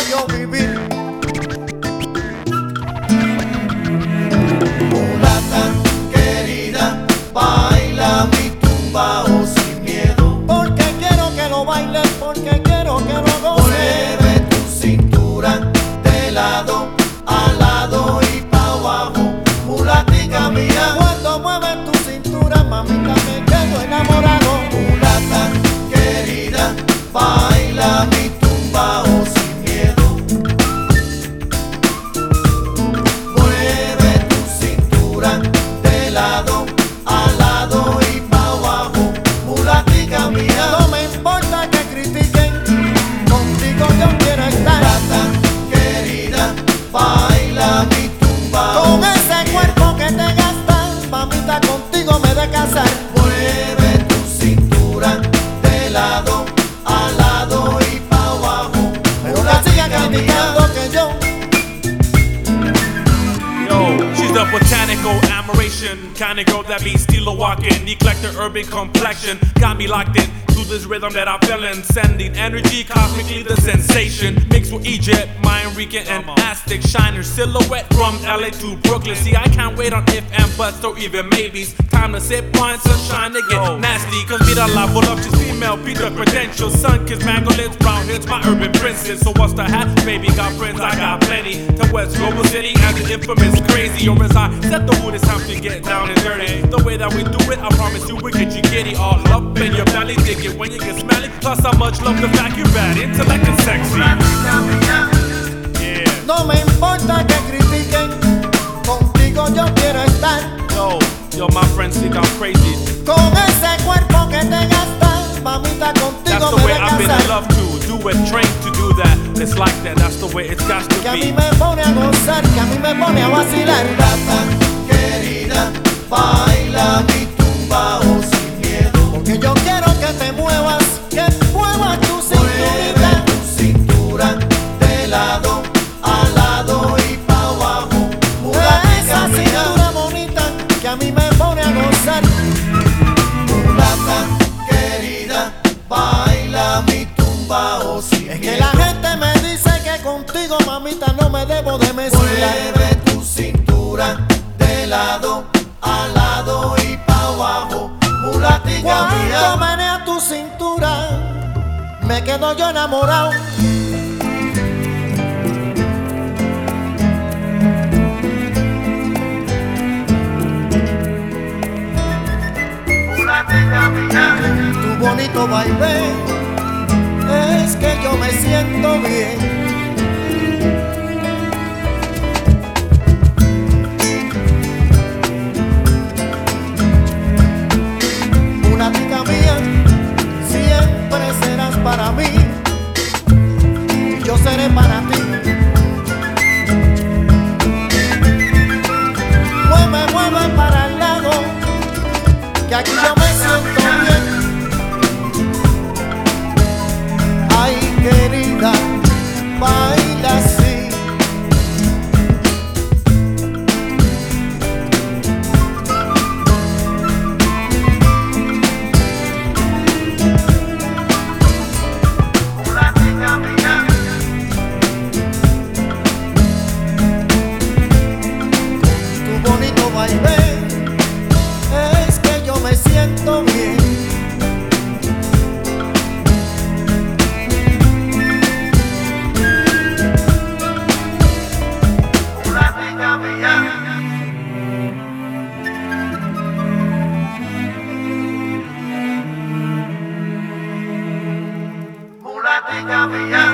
yo vivir. Mulata querida, baila mi tumbao sin miedo. Porque quiero que lo bailes, porque quiero que lo goces. Mueve tu cintura de lado a lado y pa' abajo, mulatica mía. Cuando mueves tu cintura, mamita, me quedo enamorado. Mulata querida, baila mi tumbao sin miedo. Mueve tu cintura de lado a lado y pa' abajo, mulatica mía. No me importa que critiquen, contigo yo quiero estar. Mulata querida, baila mi tumbao Con sin ese miedo. cuerpo que te gastas, mamita, contigo me de casar. Mueve tu cintura de lado a lado y pa' abajo, Pero que sigan criticando que yo Yo, she's the botanical admiration kind of girl that be still walking, neglect her urban complexion. Got me locked in to this rhythm that I'm feeling, sending energy cosmically the sensation. Mixed with Egypt, Mayan, Rican, and Aztec. Shine her silhouette from LA to Brooklyn. See, I can't wait on if and buts or even maybes. Time to sip wine, sunshine to get nasty. Cause mira la voluptuous female, be the credentials. Sun kiss, mango lips, brown hips, my urban princess. So what's the hat? Baby, got friends, I got plenty. To West Global City and the infamous crazy. Or as I set the mood, it's time to get down and dirty. The way that we do it, I promise you we get you giddy. All up in your belly, dig it when you get smelly. Plus I much love the fact you bad, intellect and sexy. Yeah. no me importa que critiquen, contigo yo quiero estar. Yo, my friends think I'm crazy. Con ese cuerpo que te gastas, mamita, That's contigo the me way de I've been in casar. love to do it, trained to do that. It's like that, that's the way it's got Que a to mí be. me pone a gozar, que a mí me pone a vacilar. Mulata querida, baila mi tumbao sin miedo. Porque yo quiero que te muevas, que muevas tu Mueve cinturita. tu cintura de lado a lado y pa' abajo, mulatica Esa mía. cintura bonita que a mí me pone a gozar. Mulata querida, baila mi tumbao sin Es que miedo. la gente me dice que contigo, mamita, no me debo de mezclar. Mueve tu cintura de lado a lado y pa' abajo, mulatica Cuando mía. menea tu cintura, me quedo yo enamorado. Mulatica mía. Tu bonito baile es que yo me siento bien. Mulatica mía, siempre serás para mí y yo seré para ti. Mueve, mueve para el lado, que aquí yo me siento bien. Ay, querida, baila así. Mulatica mía. Tu bonito baile es que yo me siento bien. Mulatica mía. Mulatica mía.